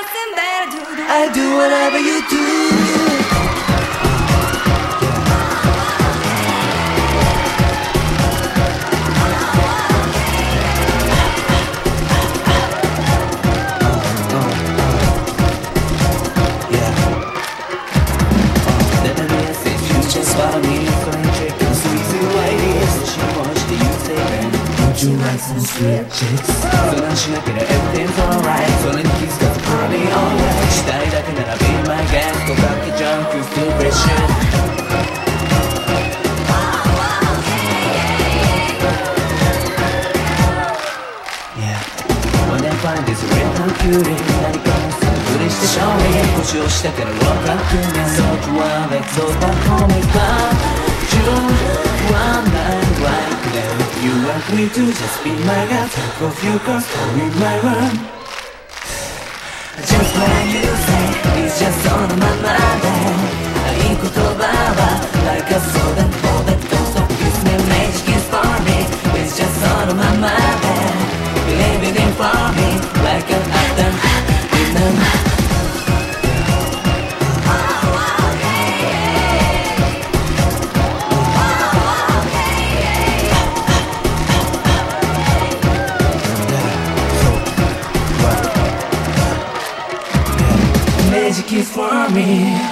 nothing better to do. I do whatever you do. Would you like some sweet chicks? 相談しなければ everything's alright それに気づかず party all night したいだけなら be my guest とかけ junk food too precious When I find this real cutie 何かもすぐふりして勝利腰を下から walk up to me So you want let's go back home it's fun You want night like them You want me to just be my girl Take off your clothes, go in my room Just when you say It's just on my mind いい言葉は Like a soda for that So kiss me, make kiss for me It's just on my mind Believe it for me Like an anthem in the night Magic kiss for me